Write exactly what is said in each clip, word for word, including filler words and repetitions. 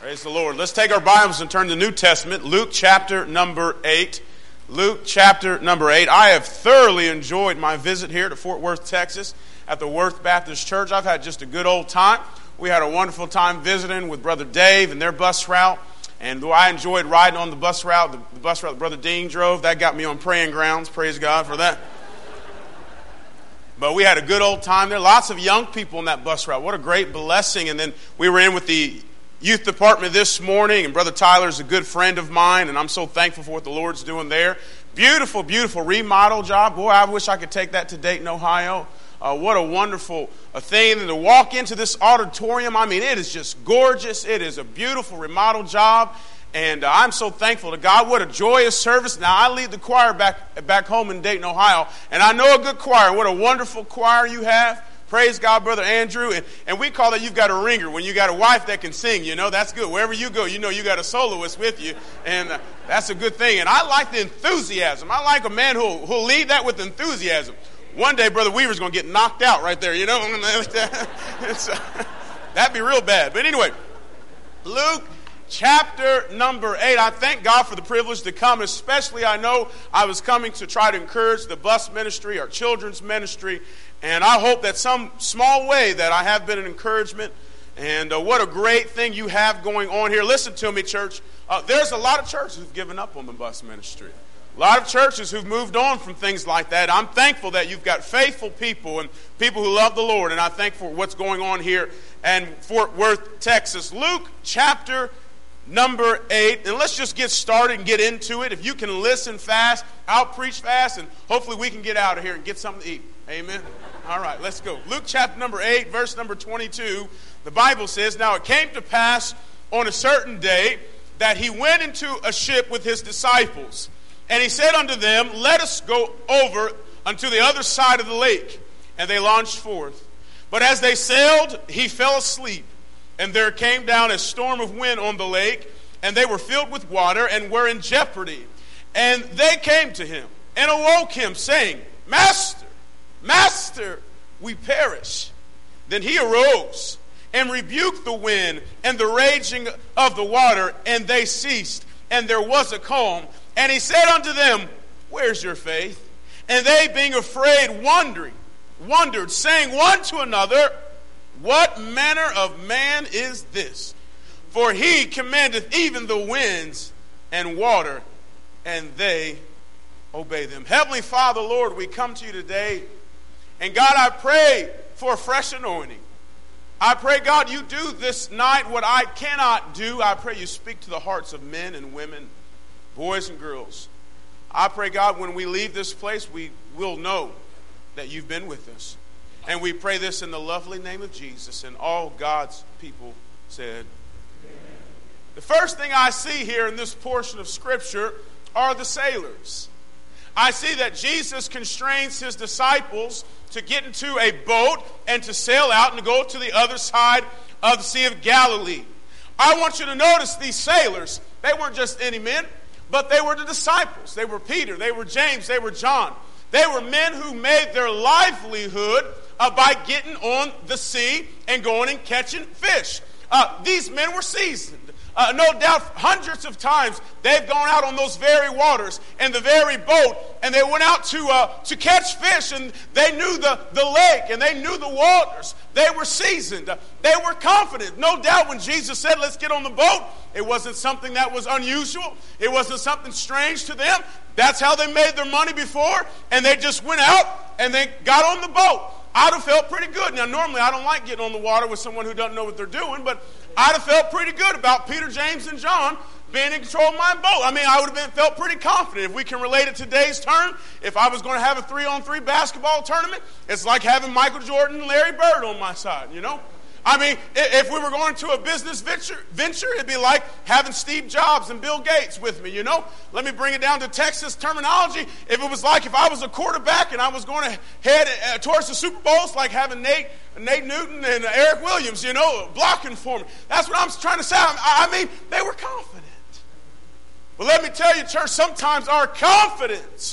Praise the Lord. Let's take our Bibles and turn to the New Testament, Luke chapter number eight. Luke chapter number eight. I have thoroughly enjoyed my visit here to Fort Worth, Texas at the Worth Baptist Church. I've had just a good old time. We had a wonderful time visiting with Brother Dave and their bus route. And though I enjoyed riding on the bus route, the, the bus route that Brother Dean drove, that got me on praying grounds. Praise God for that. But we had a good old time there. Lots of young people on that bus route. What a great blessing. And then we were in with the youth department this morning, and Brother Tyler's a good friend of mine, and I'm so thankful for what the Lord's doing there. Beautiful, beautiful remodel job. Boy, I wish I could take that to Dayton, Ohio. Uh, what a wonderful uh, thing. And to walk into this auditorium, I mean, it is just gorgeous. It is a beautiful remodel job, and uh, I'm so thankful to God. What a joyous service. Now, I lead the choir back, back home in Dayton, Ohio, and I know a good choir. What a wonderful choir you have. Praise God, Brother Andrew. And, and we call that you've got a ringer. When you got a wife that can sing, you know, that's good. Wherever you go, you know you got a soloist with you. And uh, that's a good thing. And I like the enthusiasm. I like a man who'll, who'll lead that with enthusiasm. One day, Brother Weaver's going to get knocked out right there, you know. it's, uh, that'd be real bad. But anyway, Luke chapter number eight. I thank God for the privilege to come, especially I know I was coming to try to encourage the bus ministry, our children's ministry, and I hope that some small way that I have been an encouragement. And uh, what a great thing you have going on here. Listen to me, church. Uh, there's a lot of churches who've given up on the bus ministry. A lot of churches who've moved on from things like that. I'm thankful that you've got faithful people and people who love the Lord. And I thank for what's going on here in Fort Worth, Texas. Luke chapter number eight. And let's just get started and get into it. If you can listen fast, I'll preach fast. And hopefully we can get out of here and get something to eat. Amen. All right, let's go. Luke chapter number eight, verse number twenty-two. The Bible says, "Now it came to pass on a certain day that he went into a ship with his disciples. And he said unto them, Let us go over unto the other side of the lake. And they launched forth. But as they sailed, he fell asleep. And there came down a storm of wind on the lake, and they were filled with water and were in jeopardy. And they came to him and awoke him, saying, Master, Master, we perish. Then he arose and rebuked the wind and the raging of the water, and they ceased, and there was a calm. And he said unto them, Where's your faith? And they, being afraid, wondering, wondered, saying one to another, What manner of man is this? For he commandeth even the winds and water, and they obey them." Heavenly Father, Lord, we come to you today. And God, I pray for a fresh anointing. I pray, God, you do this night what I cannot do. I pray you speak to the hearts of men and women, boys and girls. I pray, God, when we leave this place, we will know that you've been with us. And we pray this in the lovely name of Jesus. And all God's people said, Amen. The first thing I see here in this portion of Scripture are the sailors. I see that Jesus constrains his disciples to get into a boat and to sail out and to go to the other side of the Sea of Galilee. I want you to notice these sailors. They weren't just any men, but they were the disciples. They were Peter, they were James, they were John. They were men who made their livelihood uh, by getting on the sea and going and catching fish. Uh, these men were seasoned. Uh, no doubt hundreds of times they've gone out on those very waters in the very boat, and they went out to uh, to catch fish, and they knew the, the lake, and they knew the waters. They were seasoned. Uh, they were confident. No doubt when Jesus said, let's get on the boat, it wasn't something that was unusual. It wasn't something strange to them. That's how they made their money before, and they just went out, and they got on the boat. I'd have felt pretty good. Now, normally I don't like getting on the water with someone who doesn't know what they're doing, but I'd have felt pretty good about Peter, James, and John being in control of my boat. I mean, I would have been felt pretty confident. If we can relate it to today's term, if I was going to have a three-on-three basketball tournament, it's like having Michael Jordan and Larry Bird on my side, you know? I mean, if we were going to a business venture, venture, it'd be like having Steve Jobs and Bill Gates with me, you know? Let me bring it down to Texas terminology. If it was like if I was a quarterback and I was going to head uh, towards the Super Bowl, it's like having Nate Nate Newton and uh, Eric Williams, you know, blocking for me. That's what I'm trying to say. I, I mean, they were confident. Well, let me tell you, church, sometimes our confidence,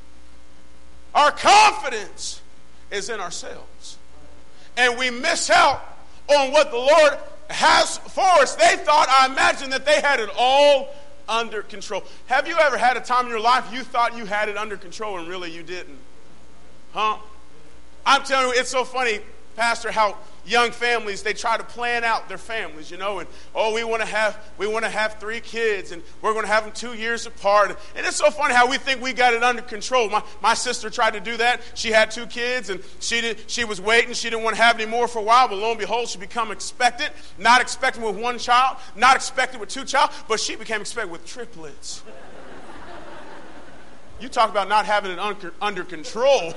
our confidence is in ourselves. And we miss out on what the Lord has force. They thought, I imagine, that they had it all under control. Have you ever had a time in your life you thought you had it under control and really you didn't? Huh? I'm telling you, it's so funny, Pastor, how young families, they try to plan out their families, you know, and oh, we want to have we want to have three kids, and we're going to have them two years apart. And it's so funny how we think we got it under control. My my sister tried to do that. She had two kids, and she did she was waiting. She didn't want to have any more for a while, but lo and behold, she became expectant. Not expecting with one child, not expecting with two child, but she became expectant with triplets. You talk about not having it under, under control.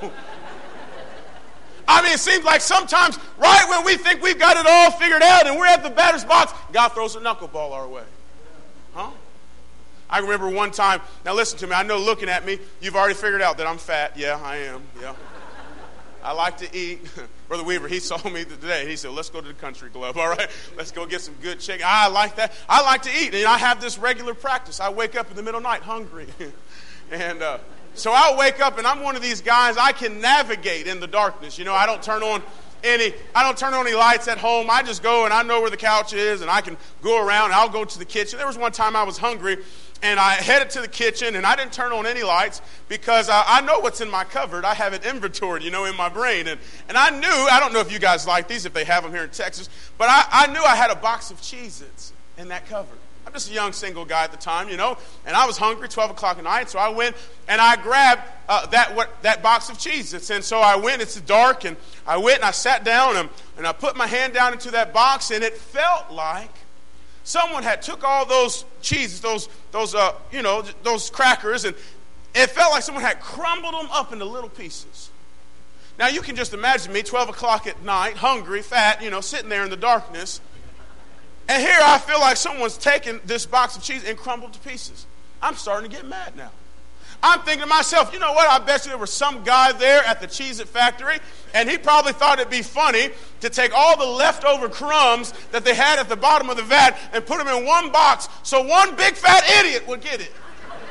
I mean, it seems like sometimes right when we think we've got it all figured out and we're at the batter's box, God throws a knuckleball our way. Huh? I remember one time, now listen to me, I know looking at me, you've already figured out that I'm fat. Yeah, I am. Yeah. I like to eat. Brother Weaver, he saw me today. He said, let's go to the country club, all right? Let's go get some good chicken. I like that. I like to eat, and I have this regular practice. I wake up in the middle of the night hungry. and, uh, So I'll wake up and I'm one of these guys, I can navigate in the darkness. You know, I don't turn on any I don't turn on any lights at home. I just go and I know where the couch is and I can go around and I'll go to the kitchen. There was one time I was hungry and I headed to the kitchen and I didn't turn on any lights because I, I know what's in my cupboard. I have it inventoried, you know, in my brain. And, and I knew, I don't know if you guys like these, if they have them here in Texas, but I, I knew I had a box of Cheez-Its in that cupboard. I'm just a young single guy at the time, you know, and I was hungry, twelve o'clock at night, so I went and I grabbed uh, that what that box of Cheez-Its. And so I went, it's dark, and I went and I sat down and, and I put my hand down into that box, and it felt like someone had took all those Cheez-Its, those, those uh, you know, those crackers, and it felt like someone had crumbled them up into little pieces. Now, you can just imagine me, twelve o'clock at night, hungry, fat, you know, sitting there in the darkness. And here I feel like someone's taken this box of cheese and crumbled to pieces. I'm starting to get mad now. I'm thinking to myself, you know what? I bet you there was some guy there at the Cheez-It factory, and he probably thought it'd be funny to take all the leftover crumbs that they had at the bottom of the vat and put them in one box so one big fat idiot would get it.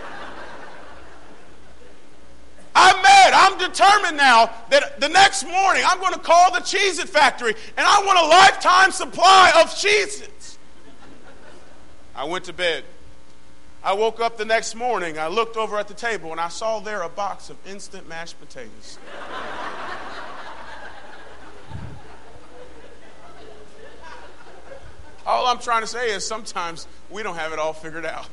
I'm mad. I'm determined now that the next morning I'm going to call the Cheez-It factory, and I want a lifetime supply of Cheez-Its. I went to bed. I woke up the next morning. I looked over at the table, and I saw there a box of instant mashed potatoes. All I'm trying to say is sometimes we don't have it all figured out.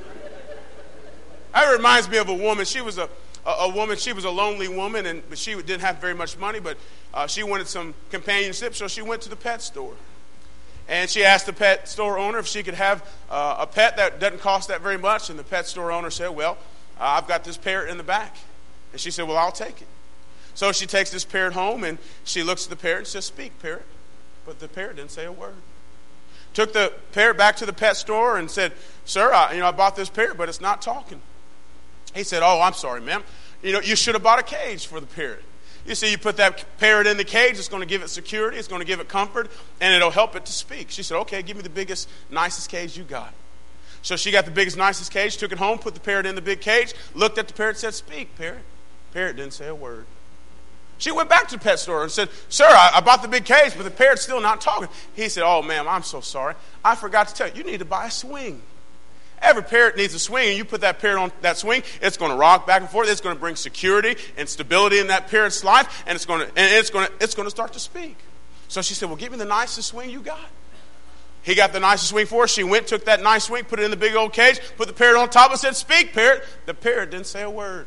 That reminds me of a woman. She was a A, a woman, she was a lonely woman, and but she didn't have very much money, but uh, she wanted some companionship, so she went to the pet store. And she asked the pet store owner if she could have uh, a pet that doesn't cost that very much, and the pet store owner said, well, uh, I've got this parrot in the back. And she said, well, I'll take it. So she takes this parrot home, and she looks at the parrot and says, speak, parrot. But the parrot didn't say a word. Took the parrot back to the pet store and said, sir, I, you know, I bought this parrot, but it's not talking. He said, oh, I'm sorry, ma'am. You know, you should have bought a cage for the parrot. You see, you put that parrot in the cage, it's going to give it security, it's going to give it comfort, and it'll help it to speak. She said, okay, give me the biggest, nicest cage you got. So she got the biggest, nicest cage, took it home, put the parrot in the big cage, looked at the parrot, said, speak, parrot. Parrot didn't say a word. She went back to the pet store and said, sir, I, I bought the big cage, but the parrot's still not talking. He said, oh, ma'am, I'm so sorry. I forgot to tell you, you need to buy a swing. Every parrot needs a swing, and you put that parrot on that swing, it's going to rock back and forth. It's going to bring security and stability in that parrot's life, and it's going to and it's going to it's going to start to speak. So she said, well, give me the nicest swing you got. He got the nicest swing for her. She went, took that nice swing, put it in the big old cage, put the parrot on top and said, speak, parrot. The parrot didn't say a word.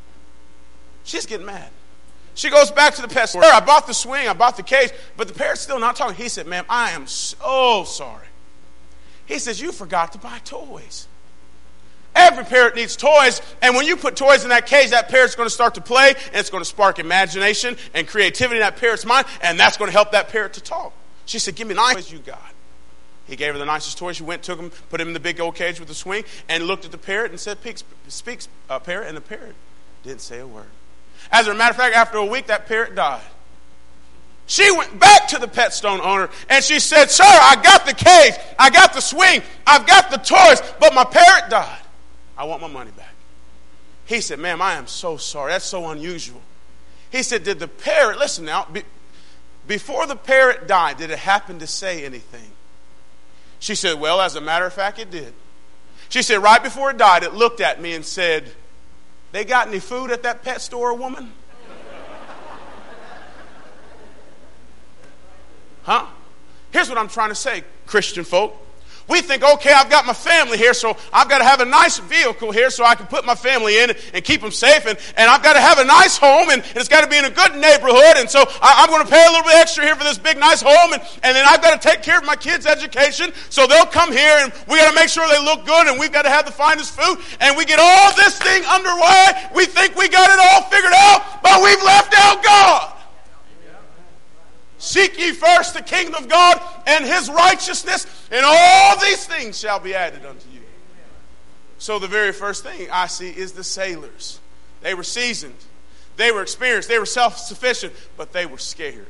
She's getting mad. She goes back to the pet store. I bought the swing, I bought the cage, but the parrot's still not talking. He said, ma'am, I am so sorry. He says, you forgot to buy toys. Every parrot needs toys, and when you put toys in that cage, that parrot's going to start to play, and it's going to spark imagination and creativity in that parrot's mind, and that's going to help that parrot to talk. She said, give me the nicest toys you got. He gave her the nicest toys. She went, took him, put him in the big old cage with the swing, and looked at the parrot and said, speaks, uh, parrot, and the parrot didn't say a word. As a matter of fact, after a week, that parrot died. She went back to the pet store owner and she said, sir, I got the cage, I got the swing, I've got the toys, but my parrot died. I want my money back. He said, ma'am, I am so sorry. That's so unusual. He said, did the parrot, listen now, be, before the parrot died, did it happen to say anything? She said, well, as a matter of fact, it did. She said, right before it died, it looked at me and said, they got any food at that pet store, woman? Huh? Here's what I'm trying to say, Christian folk. We think, okay, I've got my family here, so I've got to have a nice vehicle here so I can put my family in and keep them safe. And, and I've got to have a nice home, and, and it's got to be in a good neighborhood. And so I, I'm going to pay a little bit extra here for this big, nice home. And, and then I've got to take care of my kids' education. So they'll come here, and we got to make sure they look good, and we've got to have the finest food. And we get all this thing underway. We think we got it all figured out, but we've left out God. Seek ye first the kingdom of God and his righteousness, and all these things shall be added unto you. So the very first thing I see is the sailors. They were seasoned. They were experienced. They were self-sufficient, but they were scared.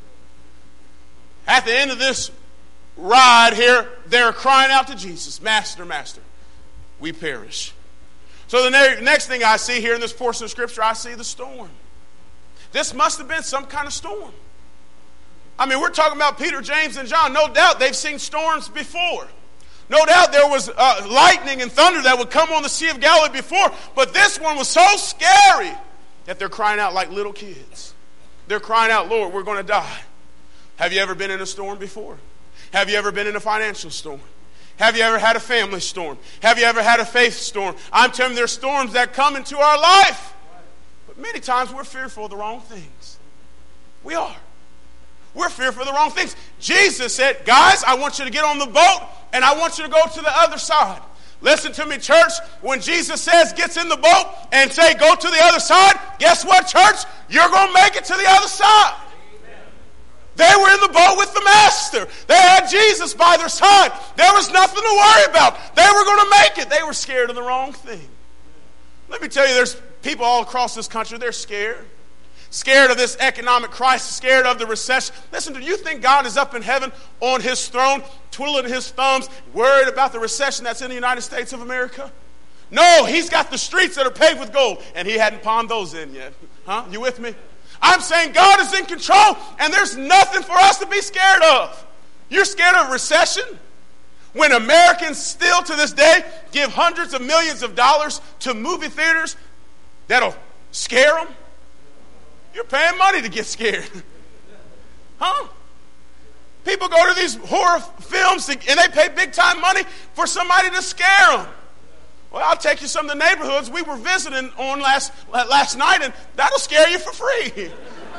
At the end of this ride here, they're crying out to Jesus, Master, Master, we perish. So the next thing I see here in this portion of Scripture, I see the storm. This must have been some kind of storm. I mean, we're talking about Peter, James, and John. No doubt they've seen storms before. No doubt there was uh, lightning and thunder that would come on the Sea of Galilee before. But this one was so scary that they're crying out like little kids. They're crying out, Lord, we're going to die. Have you ever been in a storm before? Have you ever been in a financial storm? Have you ever had a family storm? Have you ever had a faith storm? I'm telling you, there's storms that come into our life. But many times we're fearful of the wrong things. We are. We're fearful of the wrong things. Jesus said, guys, I want you to get on the boat and I want you to go to the other side. Listen to me, church. When Jesus says gets in the boat and say go to the other side, guess what, church? You're going to make it to the other side. Amen. They were in the boat with the Master. They had Jesus by their side. There was nothing to worry about. They were going to make it. They were scared of the wrong thing. Let me tell you, there's people all across this country, they're scared. Scared of this economic crisis, scared of the recession. Listen, do you think God is up in heaven on his throne, twiddling his thumbs, worried about the recession that's in the United States of America? No, he's got the streets that are paved with gold, and he hadn't pawned those in yet. Huh? You with me? I'm saying God is in control, and there's nothing for us to be scared of. You're scared of recession? When Americans still to this day give hundreds of millions of dollars to movie theaters that'll scare them? You're paying money to get scared. Huh? People go to these horror films and they pay big time money for somebody to scare them. Well, I'll take you some of the neighborhoods we were visiting on last, last night, and that'll scare you for free.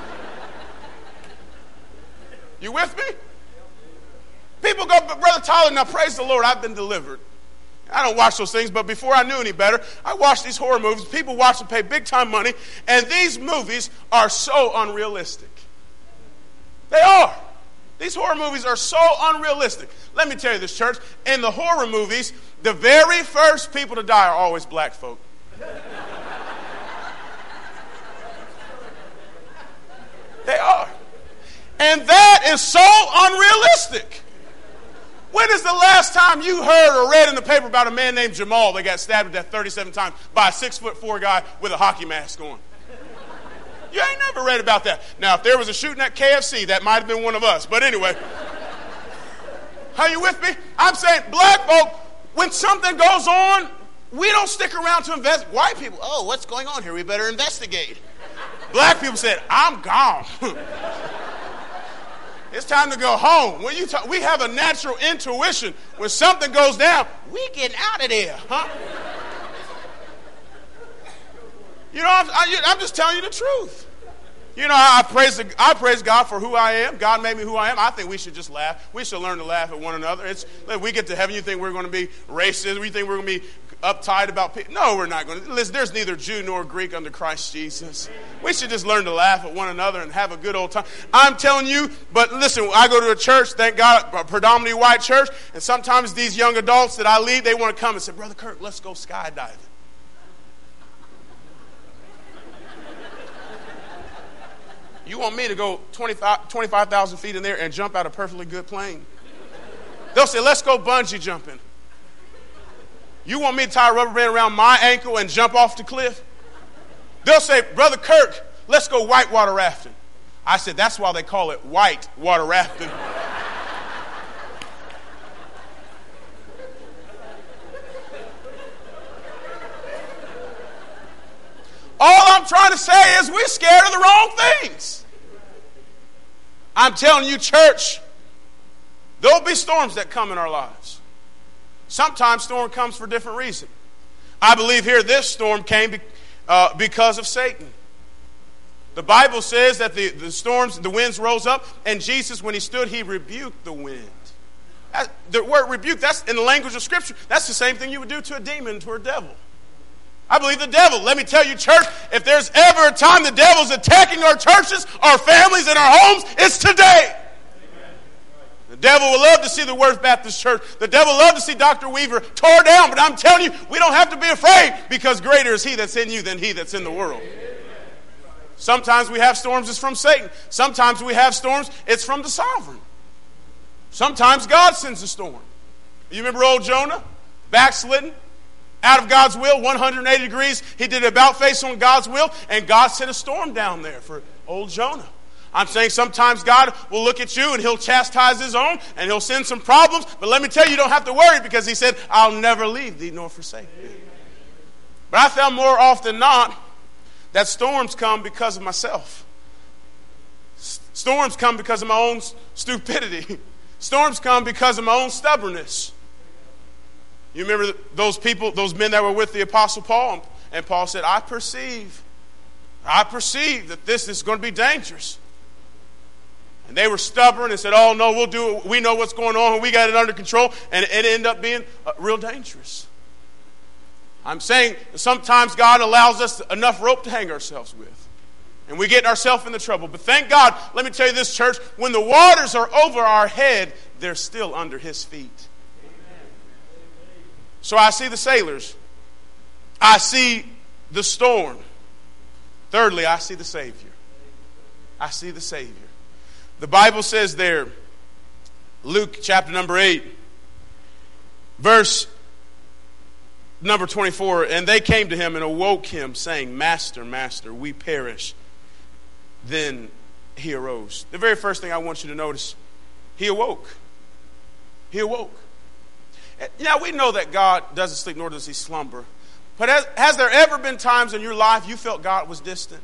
You with me? People go, but Brother Tyler, now praise the Lord, I've been delivered. I don't watch those things, but before I knew any better, I watched these horror movies. People watch and pay big time money, and these movies are so unrealistic. They are. These horror movies are so unrealistic. Let me tell you this, church. In the horror movies, the very first people to die are always black folk. They are. And that is so unrealistic. When is the last time you heard or read in the paper about a man named Jamal that got stabbed to death thirty-seven times by a six foot four guy with a hockey mask on? You ain't never read about that. Now, if there was a shooting at K F C, that might have been one of us. But anyway, are you with me? I'm saying black folk, when something goes on, we don't stick around to invest. White people, oh, what's going on here? We better investigate. Black people said, I'm gone. It's time to go home. When you talk, we have a natural intuition. When something goes down, we get out of there, huh? You know, I'm, I, I'm just telling you the truth. You know, I praise, the, I praise God for who I am. God made me who I am. I think we should just laugh. We should learn to laugh at one another. It's, like, we get to heaven, you think we're going to be racist. We think we're going to be uptight about people. No, we're not going to. Listen, there's neither Jew nor Greek under Christ Jesus. We should just learn to laugh at one another and have a good old time. I'm telling you, but listen, I go to a church, thank God, a predominantly white church, and sometimes these young adults that I lead, they want to come and say, Brother Kirk, let's go skydiving. You want me to go twenty-five thousand feet in there and jump out a perfectly good plane? They'll say, let's go bungee jumping. You want me to tie a rubber band around my ankle and jump off the cliff? They'll say, Brother Kirk, let's go whitewater rafting. I said, that's why they call it white water rafting. I'm trying to say is we're scared of the wrong things. I'm telling you, church, there'll be storms that come in our lives. Sometimes storm comes for different reasons. I believe here this storm came be, uh, because of Satan. The Bible says that the, the storms, the winds rose up, and Jesus, when he stood, he rebuked the wind. That, the word rebuke, that's in the language of Scripture. That's the same thing you would do to a demon, to a devil. I believe the devil. Let me tell you, church, if there's ever a time the devil's attacking our churches, our families, and our homes, it's today. The devil would love to see the Worth Baptist Church. The devil would love to see Doctor Weaver tore down. But I'm telling you, we don't have to be afraid, because greater is he that's in you than he that's in the world. Sometimes we have storms, it's from Satan. Sometimes we have storms, it's from the sovereign. Sometimes God sends a storm. You remember old Jonah? Backslidden, out of God's will, one hundred eighty degrees. He did about face on God's will, and God sent a storm down there for old Jonah. I'm saying sometimes God will look at you and he'll chastise his own and he'll send some problems. But let me tell you, you don't have to worry, because he said, I'll never leave thee nor forsake thee. But I found more often than not that storms come because of myself. Storms come because of my own stupidity. Storms come because of my own stubbornness. You remember those people, those men that were with the Apostle Paul? And Paul said, I perceive, I perceive that this is going to be dangerous. And they were stubborn and said, oh no, we'll do it. We know what's going on and we got it under control. And it ended up being uh, real dangerous. I'm saying sometimes God allows us enough rope to hang ourselves with. And we get ourselves into trouble. But thank God, let me tell you this, church, when the waters are over our head, they're still under his feet. Amen. So I see the sailors. I see the storm. Thirdly, I see the Savior. I see the Savior. The Bible says there, Luke chapter number eight, verse number twenty-four, and they came to him and awoke him, saying, Master, Master, we perish. Then he arose. The very first thing I want you to notice, he awoke. He awoke. Now, we know that God doesn't sleep, nor does he slumber. But has, has there ever been times in your life you felt God was distant?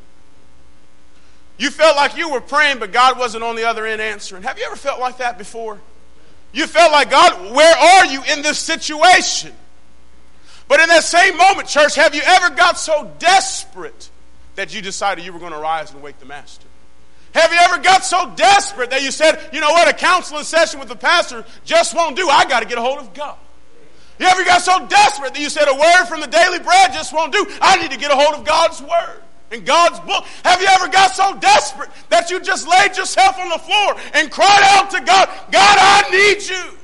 You felt like you were praying, but God wasn't on the other end answering. Have you ever felt like that before? You felt like, God, where are you in this situation? But in that same moment, church, have you ever got so desperate that you decided you were going to rise and wake the Master? Have you ever got so desperate that you said, you know what, a counseling session with the pastor just won't do. I got to get a hold of God. You ever got so desperate that you said a word from the daily bread just won't do. I need to get a hold of God's word and God's book. Have you ever got so desperate that you just laid yourself on the floor and cried out to God, God, I need you?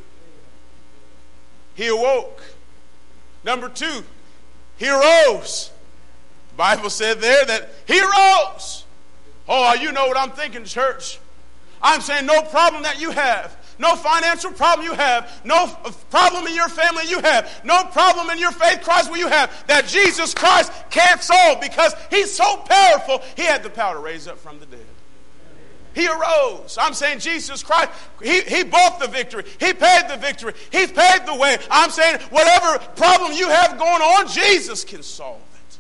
He awoke. Number two, he arose. The Bible said there that he arose. Oh, you know what I'm thinking, church. I'm saying no problem that you have, no financial problem you have, no problem in your family you have, no problem in your faith Christ will you have, that Jesus Christ can't solve, because he's so powerful, he had the power to raise up from the dead. He arose. I'm saying Jesus Christ, he, he bought the victory. He paid the victory. He paid the way. I'm saying whatever problem you have going on, Jesus can solve it.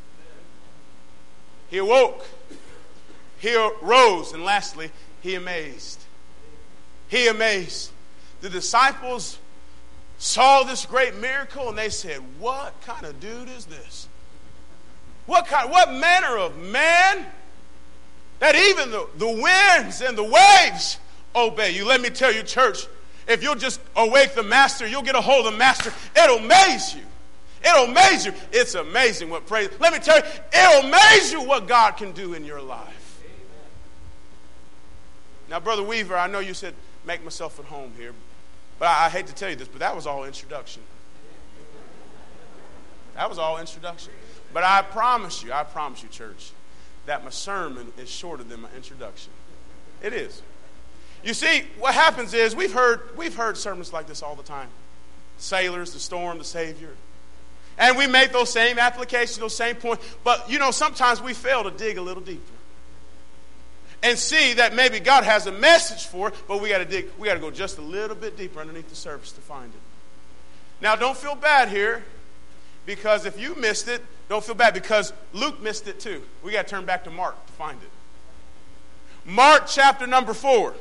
He awoke. He arose. And lastly, he amazed. He amazed. The disciples saw this great miracle and they said, what kind of dude is this? What kind, what manner of man that even the, the winds and the waves obey you? Let me tell you, church, if you'll just awake the Master, you'll get a hold of the Master. It'll amaze you. It'll amaze you. It's amazing what praise. Let me tell you, it'll amaze you what God can do in your life. Now, Brother Weaver, I know you said make myself at home here, but I, I hate to tell you this, but that was all introduction. That was all introduction. But I promise you, I promise you, church, that my sermon is shorter than my introduction. It is. You see, what happens is we've heard we've heard sermons like this all the time. Sailors, the storm, the Savior. And we make those same applications, those same points. But, you know, sometimes we fail to dig a little deeper and see that maybe God has a message for it, but we got to dig, we got to go just a little bit deeper underneath the surface to find it. Now, don't feel bad here, because if you missed it, Don't feel bad because Luke missed it too. We got to turn back to Mark to find it. Mark chapter number four.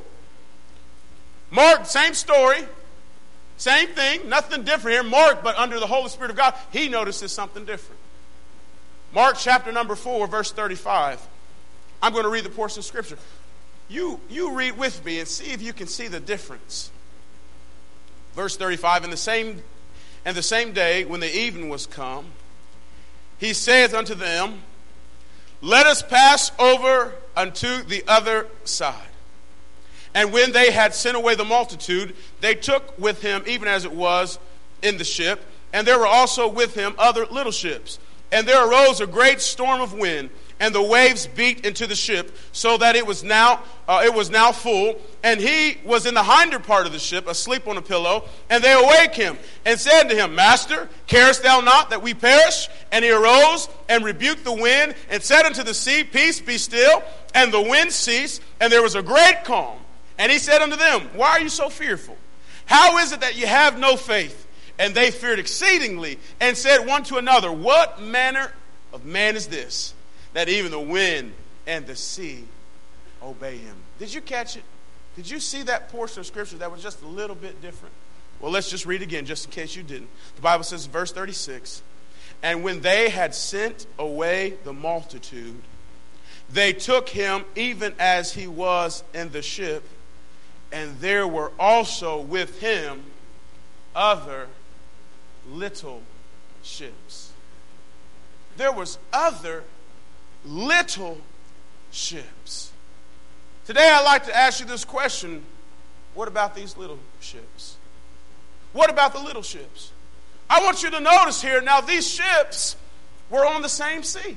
Mark, same story, same thing, nothing different here. Mark, but under the Holy Spirit of God, he notices something different. Mark chapter number four, verse thirty-five. I'm going to read the portion of Scripture. You, you read with me and see if you can see the difference. Verse thirty-five, in the same, and the same day when the evening was come, he saith unto them, let us pass over unto the other side. And when they had sent away the multitude, they took with him even as it was in the ship, and there were also with him other little ships. And there arose a great storm of wind, and the waves beat into the ship, so that it was now uh, it was now full. And he was in the hinder part of the ship, asleep on a pillow. And they awake him, and said to him, Master, carest thou not that we perish? And he arose, and rebuked the wind, and said unto the sea, Peace, be still. And the wind ceased, and there was a great calm. And he said unto them, Why are you so fearful? How is it that you have no faith? And they feared exceedingly, and said one to another, What manner of man is this, that even the wind and the sea obey him? Did you catch it? Did you see that portion of Scripture that was just a little bit different? Well, let's just read again, just in case you didn't. The Bible says, verse thirty-six, And when they had sent away the multitude, they took him even as he was in the ship, and there were also with him other little ships. There was other little ships. Today I'd like to ask you this question. What about these little ships? What about the little ships? I want you to notice here, now these ships were on the same sea.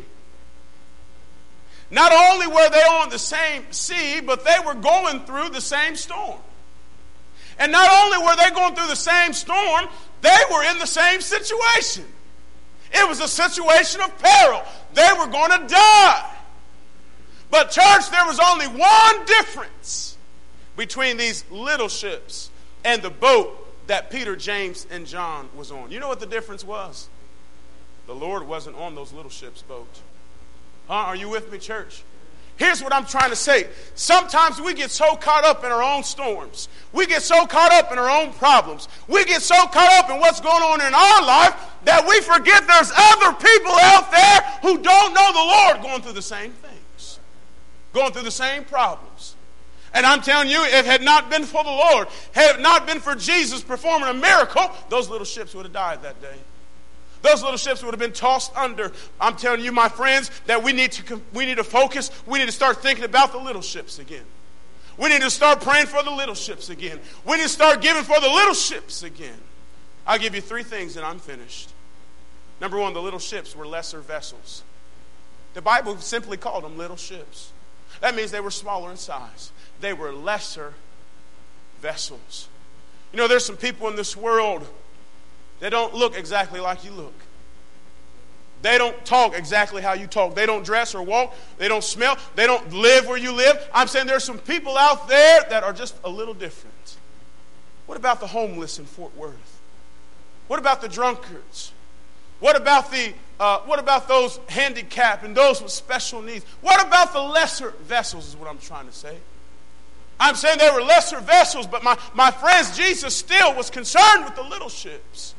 Not only were they on the same sea, but they were going through the same storm. And not only were they going through the same storm, they were in the same situation. It was a situation of peril. They were going to die. But church, there was only one difference between these little ships and the boat that Peter, James, and John was on. You know what the difference was? The Lord wasn't on those little ships' boat. Huh? Are you with me, church? Here's what I'm trying to say. Sometimes we get so caught up in our own storms. We get so caught up in our own problems. We get so caught up in what's going on in our life that we forget there's other people out there who don't know the Lord going through the same things, going through the same problems. And I'm telling you, if it had not been for the Lord, had it not been for Jesus performing a miracle, those little ships would have died that day. Those little ships would have been tossed under. I'm telling you, my friends, that we need to we need to focus. We need to start thinking about the little ships again. We need to start praying for the little ships again. We need to start giving for the little ships again. I'll give you three things and I'm finished. Number one, the little ships were lesser vessels. The Bible simply called them little ships. That means they were smaller in size. They were lesser vessels. You know, there's some people in this world, they don't look exactly like you look. They don't talk exactly how you talk. They don't dress or walk. They don't smell. They don't live where you live. I'm saying there's some people out there that are just a little different. What about the homeless in Fort Worth? What about the drunkards? What about the uh, what about those handicapped and those with special needs? What about the lesser vessels is what I'm trying to say. I'm saying they were lesser vessels, but my, my friends, Jesus still was concerned with the little ships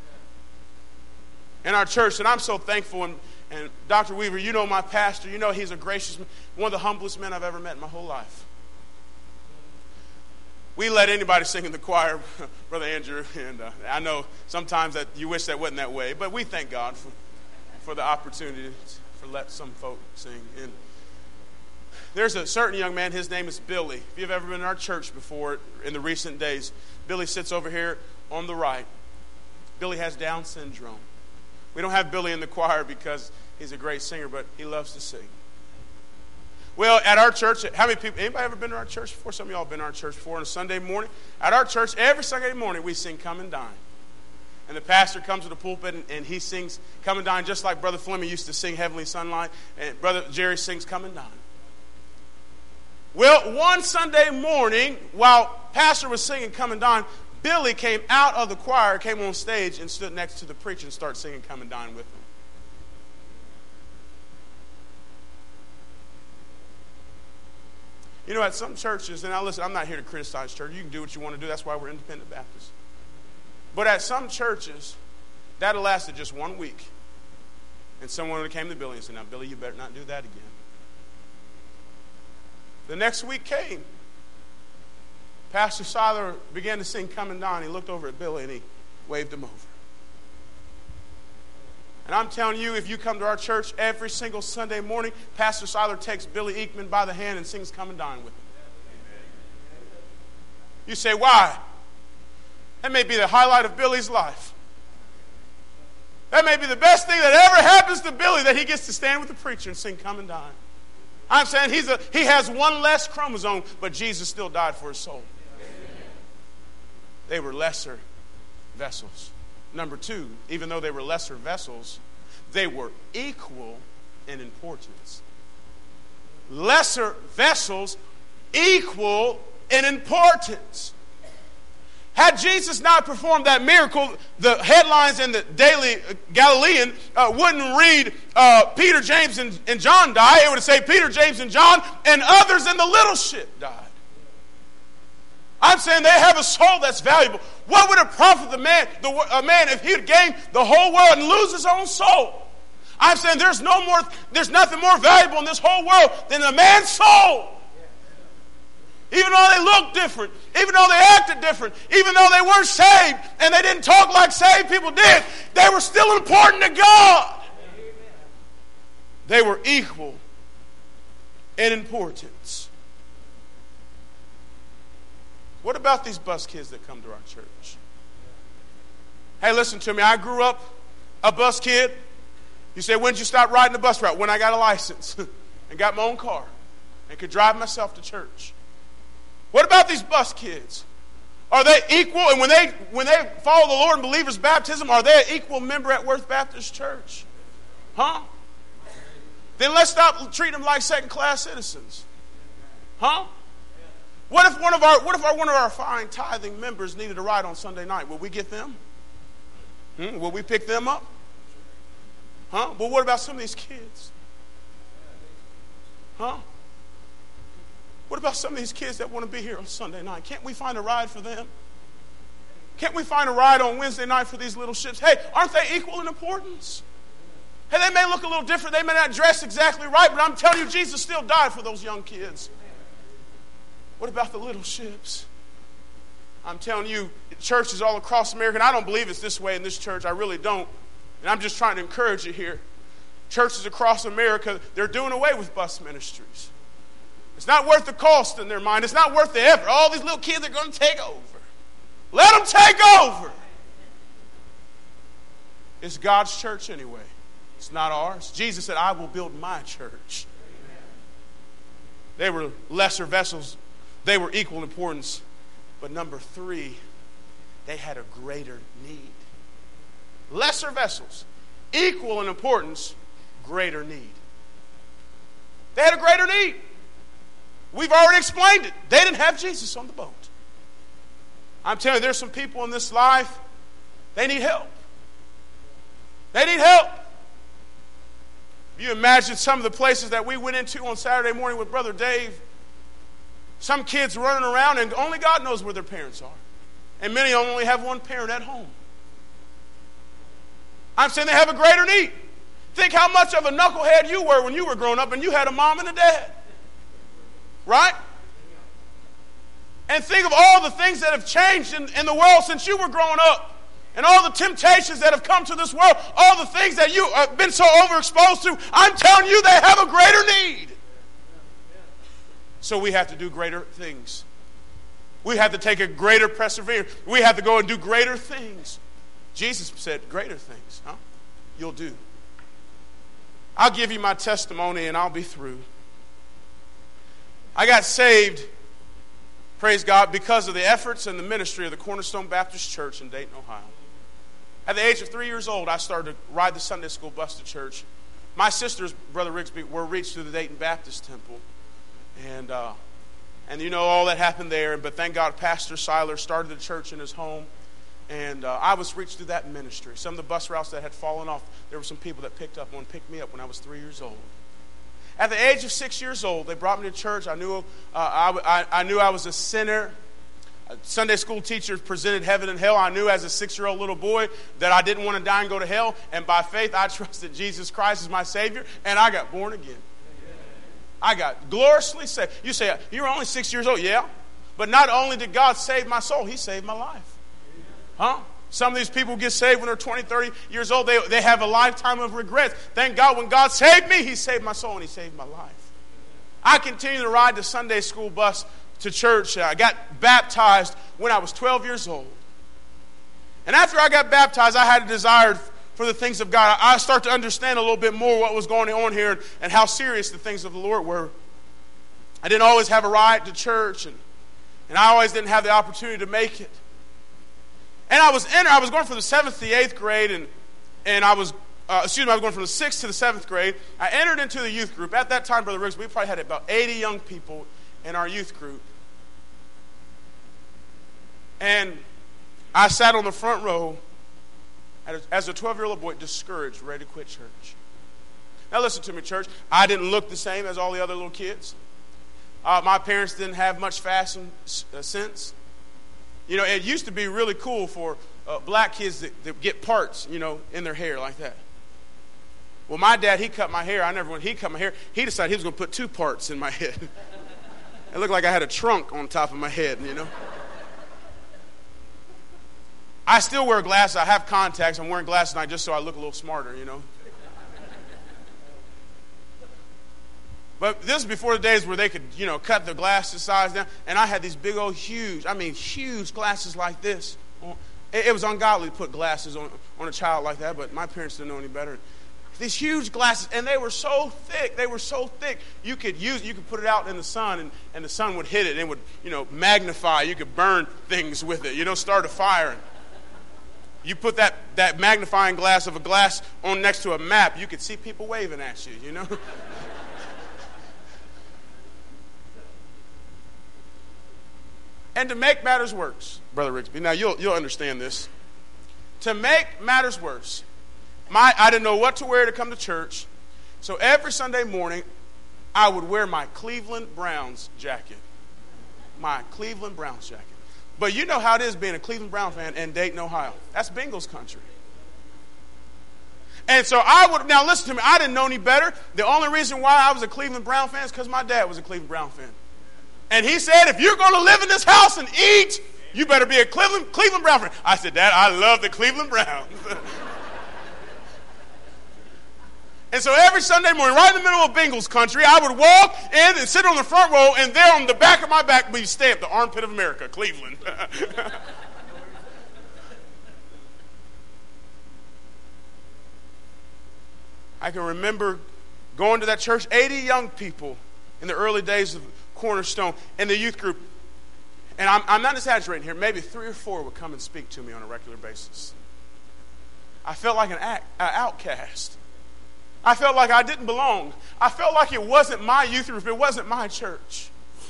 in our church. And I'm so thankful. And, and Doctor Weaver, you know my pastor. You know he's a gracious man, one of the humblest men I've ever met in my whole life. We let anybody sing in the choir, Brother Andrew. And uh, I know sometimes that you wish that wasn't that way. But we thank God for, for the opportunity to let some folk sing. And there's a certain young man, his name is Billy. If you've ever been in our church before in the recent days, Billy sits over here on the right. Billy has Down syndrome. We don't have Billy in the choir because he's a great singer, but he loves to sing. Well, at our church, how many people, anybody ever been to our church before? Some of y'all have been to our church before on a Sunday morning. At our church, every Sunday morning, we sing Come and Dine. And the pastor comes to the pulpit and, and he sings Come and Dine just like Brother Fleming used to sing Heavenly Sunlight. And Brother Jerry sings Come and Dine. Well, one Sunday morning, while pastor was singing Come and Dine, Billy came out of the choir, came on stage, and stood next to the preacher and started singing Come and Dine with him. You know, at some churches, and now listen, I'm not here to criticize church. You can do what you want to do. That's why we're independent Baptists. But at some churches, that lasted just one week. And someone came to Billy and said, now, Billy, you better not do that again. The next week came. Pastor Siler began to sing Coming Down. He looked over at Billy and he waved him over. And I'm telling you, if you come to our church every single Sunday morning, Pastor Siler takes Billy Eekman by the hand and sings Coming Down with him. You say, why? That may be the highlight of Billy's life. That may be the best thing that ever happens to Billy, that he gets to stand with the preacher and sing Coming Down. I'm saying he's a, he has one less chromosome, but Jesus still died for his soul. They were lesser vessels. Number two, even though they were lesser vessels, they were equal in importance. Lesser vessels equal in importance. Had Jesus not performed that miracle, the headlines in the Daily Galilean uh, wouldn't read uh, Peter, James, and, and John died. It would say Peter, James, and John, and others in the little ship died. I'm saying they have a soul that's valuable. What would it profit the man, the a man if he'd gain the whole world and lose his own soul? I'm saying there's no more, there's nothing more valuable in this whole world than a man's soul. Even though they looked different, even though they acted different, even though they weren't saved and they didn't talk like saved people did, they were still important to God. They were equal in importance. What about these bus kids that come to our church? Hey, listen to me. I grew up a bus kid. You say, when did you stop riding the bus route? When I got a license and got my own car and could drive myself to church. What about these bus kids? Are they equal? And when they when they follow the Lord in believers' baptism, are they an equal member at Worth Baptist Church? Huh? Then let's stop treating them like second-class citizens. Huh? What if one of our what if our one of our fine tithing members needed a ride on Sunday night? Will we get them? Hmm? Will we pick them up? Huh? Well, what about some of these kids? Huh? What about some of these kids that want to be here on Sunday night? Can't we find a ride for them? Can't we find a ride on Wednesday night for these little ships? Hey, aren't they equal in importance? Hey, they may look a little different. They may not dress exactly right, but I'm telling you, Jesus still died for those young kids. What about the little ships? I'm telling you, churches all across America, and I don't believe it's this way in this church. I really don't. And I'm just trying to encourage you here. Churches across America, they're doing away with bus ministries. It's not worth the cost in their mind. It's not worth the effort. All these little kids are going to take over. Let them take over. It's God's church anyway. It's not ours. Jesus said, I will build my church. They were lesser vessels. They were equal in importance. But number three, they had a greater need. Lesser vessels, equal in importance, greater need. They had a greater need. We've already explained it. They didn't have Jesus on the boat. I'm telling you, there's some people in this life, they need help. They need help. If you imagine some of the places that we went into on Saturday morning with Brother Dave, some kids running around and only God knows where their parents are. And many of them only have one parent at home. I'm saying they have a greater need. Think how much of a knucklehead you were when you were growing up and you had a mom and a dad. Right? And think of all the things that have changed in, in the world since you were growing up. And all the temptations that have come to this world. All the things that you have been so overexposed to. I'm telling you, they have a greater need. So we have to do greater things. We have to take a greater perseverance. We have to go and do greater things. Jesus said, greater things, huh? You'll do. I'll give you my testimony and I'll be through. I got saved, praise God, because of the efforts and the ministry of the Cornerstone Baptist Church in Dayton, Ohio. At the age of three years old, I started to ride the Sunday school bus to church. My sisters, Brother Rigsby, were reached through the Dayton Baptist Temple. And, uh, and you know, all that happened there. But thank God, Pastor Siler started the church in his home. And uh, I was reached through that ministry. Some of the bus routes that had fallen off, there were some people that picked up one, picked me up when I was three years old. At the age of six years old, they brought me to church. I knew, uh, I, I, I knew I was a sinner. Sunday school teachers presented heaven and hell. I knew as a six-year-old little boy that I didn't want to die and go to hell. And by faith, I trusted Jesus Christ as my Savior, and I got born again. I got gloriously saved. You say, you're only six years old. Yeah. But not only did God save my soul, He saved my life. Huh? Some of these people get saved when they're twenty, thirty years old. They, they have a lifetime of regrets. Thank God when God saved me, He saved my soul and He saved my life. I continue to ride the Sunday school bus to church. I got baptized when I was twelve years old. And after I got baptized, I had a desire for the things of God. I started to understand a little bit more what was going on here and how serious the things of the Lord were. I didn't always have a ride to church, and, and I always didn't have the opportunity to make it. And I was in, I was going from the seventh to the eighth grade, and and I was, uh, excuse me, I was going from the sixth to the seventh grade. I entered into the youth group. At that time, Brother Riggs, we probably had about eighty young people in our youth group. And I sat on the front row as a twelve-year-old boy, discouraged, ready to quit church. Now listen to me, church. I didn't look the same as all the other little kids. Uh, my parents didn't have much fashion uh, sense. You know, it used to be really cool for uh, black kids to, to get parts, you know, in their hair like that. Well, my dad, he cut my hair. I never, when he cut my hair, he decided he was going to put two parts in my head. It looked like I had a trunk on top of my head, you know. I still wear glasses. I have contacts. I'm wearing glasses tonight just so I look a little smarter, you know. But this is before the days where they could, you know, cut the glasses size down. And I had these big old huge, I mean huge glasses like this. It, it was ungodly to put glasses on, on a child like that, but my parents didn't know any better. These huge glasses, and they were so thick. They were so thick. You could use, you could put it out in the sun, and, and the sun would hit it, and it would, you know, magnify. You could burn things with it. You know, start a fire. You put that, that magnifying glass of a glass on next to a map, you could see people waving at you, you know. And to make matters worse, Brother Rigsby, now you'll you'll understand this. To make matters worse, my I didn't know what to wear to come to church, so every Sunday morning, I would wear my Cleveland Browns jacket. My Cleveland Browns jacket. But you know how it is being a Cleveland Brown fan in Dayton, Ohio. That's Bengals country. And so I would, now listen to me, I didn't know any better. The only reason why I was a Cleveland Brown fan is because my dad was a Cleveland Brown fan. And he said, if you're going to live in this house and eat, you better be a Cleveland, Cleveland Brown fan. I said, Dad, I love the Cleveland Browns. And so every Sunday morning, right in the middle of Bengals country, I would walk in and sit on the front row, and there on the back of my back would be stamped, the armpit of America, Cleveland. I can remember going to that church, eighty young people in the early days of Cornerstone in the youth group. And I'm, I'm not exaggerating here. Maybe three or four would come and speak to me on a regular basis. I felt like an act, uh, outcast. I felt like I didn't belong. I felt like it wasn't my youth group. It wasn't my church.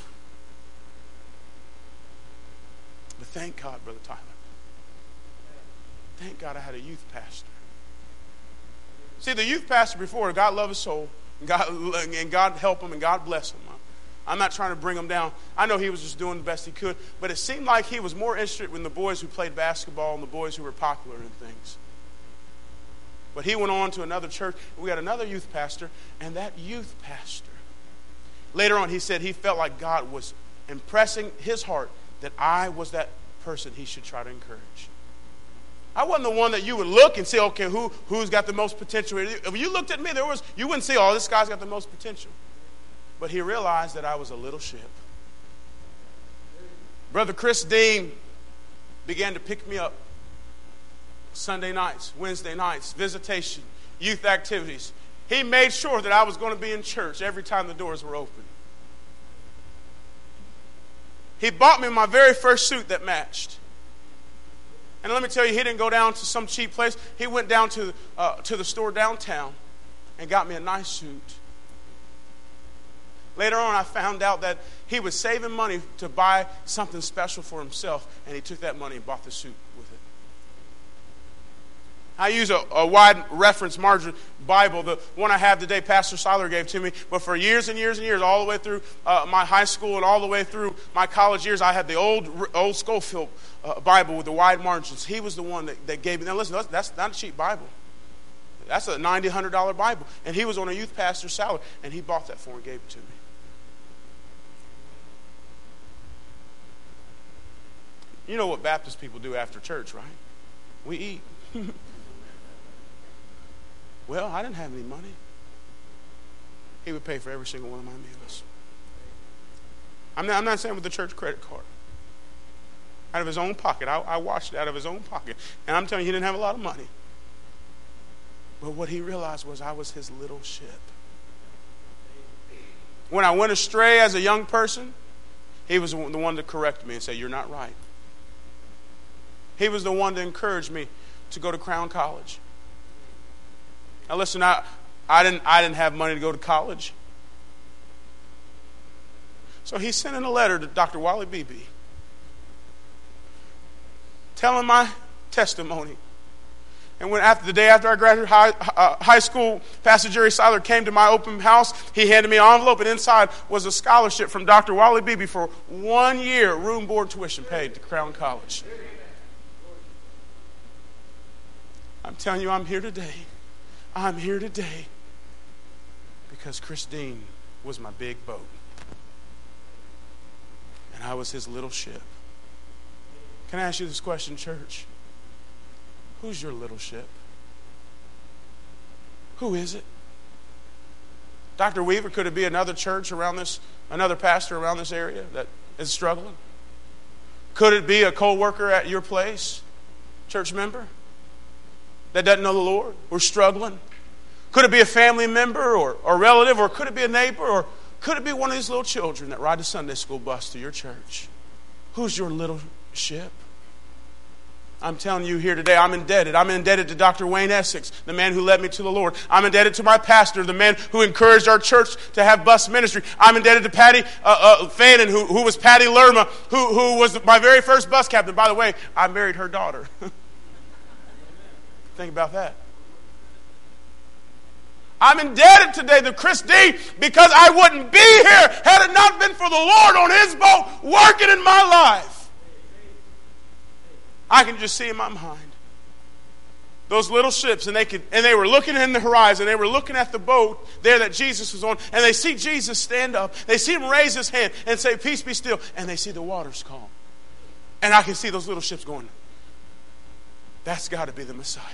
But thank God, Brother Tyler. Thank God I had a youth pastor. See, the youth pastor before, God love his soul, and God, and God help him, and God bless him. I'm not trying to bring him down. I know he was just doing the best he could, but it seemed like he was more interested in the boys who played basketball and the boys who were popular and things. But he went on to another church. We got another youth pastor, and that youth pastor, later on he said he felt like God was impressing his heart that I was that person he should try to encourage. I wasn't the one that you would look and say, okay, who, who's got the most potential? If you looked at me, there was you wouldn't say, oh, this guy's got the most potential. But he realized that I was a little ship. Brother Chris Dean began to pick me up Sunday nights, Wednesday nights, visitation, youth activities. He made sure that I was going to be in church every time the doors were open. He bought me my very first suit that matched. And let me tell you, he didn't go down to some cheap place. He went down to, uh, to the store downtown and got me a nice suit. Later on, I found out that he was saving money to buy something special for himself, and he took that money and bought the suit with it. I use a, a wide reference margin Bible, the one I have today, Pastor Seiler gave to me. But for years and years and years, all the way through uh, my high school and all the way through my college years, I had the old old Schofield uh, Bible with the wide margins. He was the one that, that gave me. Now listen, that's not a cheap Bible. That's a ninety dollars, one hundred dollars Bible. And he was on a youth pastor's salary, and he bought that for me and gave it to me. You know what Baptist people do after church, right? We eat. Well, I didn't have any money. He would pay for every single one of my meals. I'm not, I'm not saying with the church credit card. Out of his own pocket. I, I watched it out of his own pocket. And I'm telling you, he didn't have a lot of money. But what he realized was I was his little ship. When I went astray as a young person, he was the one to correct me and say, you're not right. He was the one to encourage me to go to Crown College. Now listen, I, I, didn't, I didn't have money to go to college. So he sent in a letter to Doctor Wally Beebe telling my testimony. And when after the day after I graduated high, uh, high school, Pastor Jerry Seiler came to my open house. He handed me an envelope, and inside was a scholarship from Doctor Wally Beebe for one year, room, board, tuition paid to Crown College. I'm telling you, I'm here today. I'm here today because Chris Dean was my big boat. And I was his little ship. Can I ask you this question, church? Who's your little ship? Who is it? Doctor Weaver, could it be another church around this, another pastor around this area that is struggling? Could it be a co-worker at your place, church member, that doesn't know the Lord? We're struggling. Could it be a family member or a relative, or could it be a neighbor, or could it be one of these little children that ride the Sunday school bus to your church? Who's your little ship? I'm telling you here today, I'm indebted. I'm indebted to Doctor Wayne Essex, the man who led me to the Lord. I'm indebted to my pastor, the man who encouraged our church to have bus ministry. I'm indebted to Patty uh, uh, Fannin, who, who was Patty Lerma, who, who was my very first bus captain. By the way, I married her daughter. Think about that. I'm indebted today to Chris Dean because I wouldn't be here had it not been for the Lord on his boat working in my life. I can just see in my mind those little ships, and they could, and they were looking in the horizon. They were looking at the boat there that Jesus was on, and they see Jesus stand up. They see him raise his hand and say, "Peace, be still," and they see the waters calm. And I can see those little ships going, that's got to be the Messiah.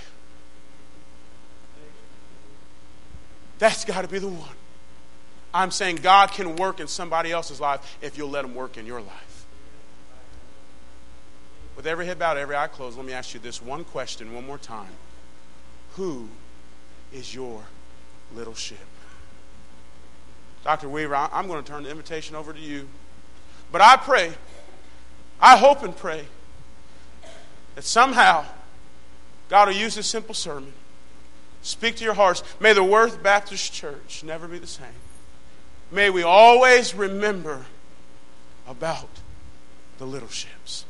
That's got to be the one. I'm saying God can work in somebody else's life if you'll let him work in your life. With every head bowed, every eye closed, let me ask you this one question one more time. Who is your little ship? Doctor Weaver, I'm going to turn the invitation over to you. But I pray, I hope and pray that somehow God will use this simple sermon. Speak to your hearts. May the Worth Baptist Church never be the same. May we always remember about the little ships.